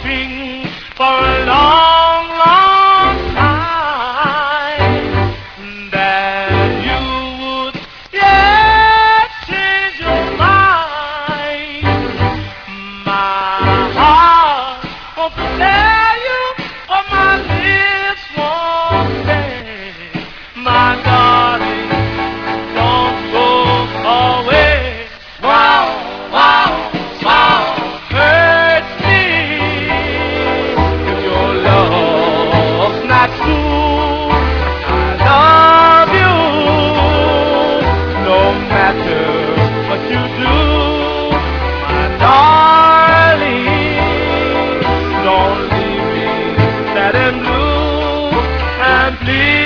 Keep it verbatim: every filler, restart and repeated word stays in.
hoping for a long, long time that you would, yeah, change your mind. My heart won't tell you, or my lips won't say, my darling, don't go away. Wow, wow, wow, hurts me if your love's not true. I love you no matter what you do, my darling. Don't leave me sad and blue, and please.